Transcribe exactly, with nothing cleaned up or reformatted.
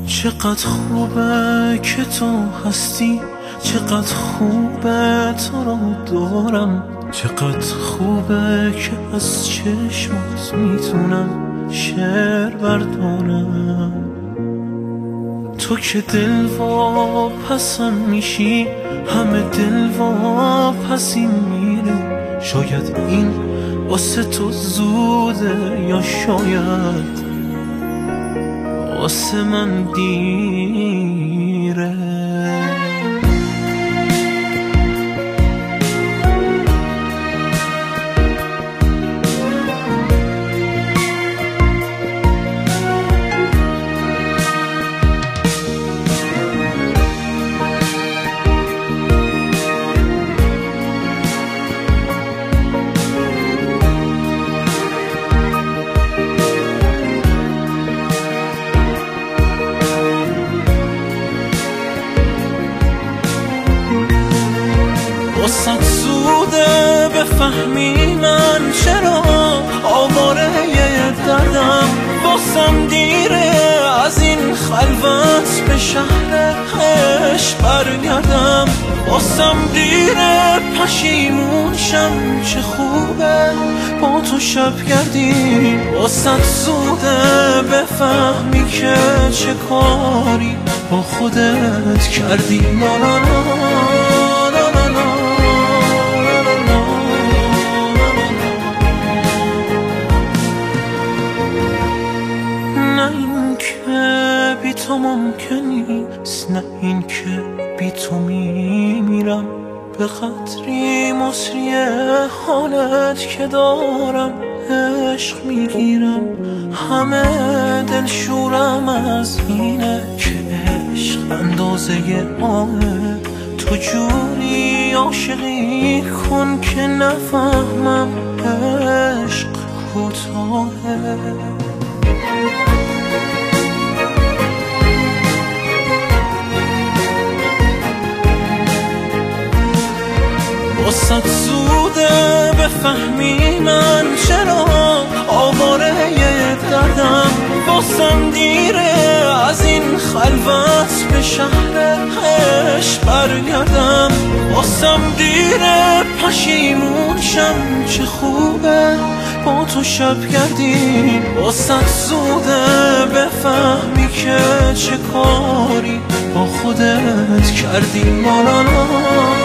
چقدر خوبه که تو هستی، چقدر خوبه تو رو دارم، چقدر خوبه که از چشمات میتونم شعر بردارم. تو که دل واپسم میشی، همه دل واپسین میره. شاید این واسه تو زوده یا شاید واسه من دیره. واسه سوده بفهمی من چرا آواره دردم، واسم دیره از این خلوت به شهر عشق برگردم، واسم دیره پشیمون شم چه خوبه با تو شب گردی. واسه سوده بفهمی که چه کاری با خودت کردی. لا لا لا تو ممکن نیست، نه این که بی تو میمیرم. به قدری مصری حالت که دارم عشق میگیرم. همه دل شورم از اینه که عشق اندازه آهه. تو جوری عاشقی کن که نفهمم عشق کوتاهه. واسه سوده بفهمی من چرا آواره دردم، واسم دیره از این خلوت به شهر عشق برگردم، واسم دیره پشیمون شم چه خوبه با تو شب گردی. واسه سوده بفهمی که چه کاری با خودت کردی. لا لا لا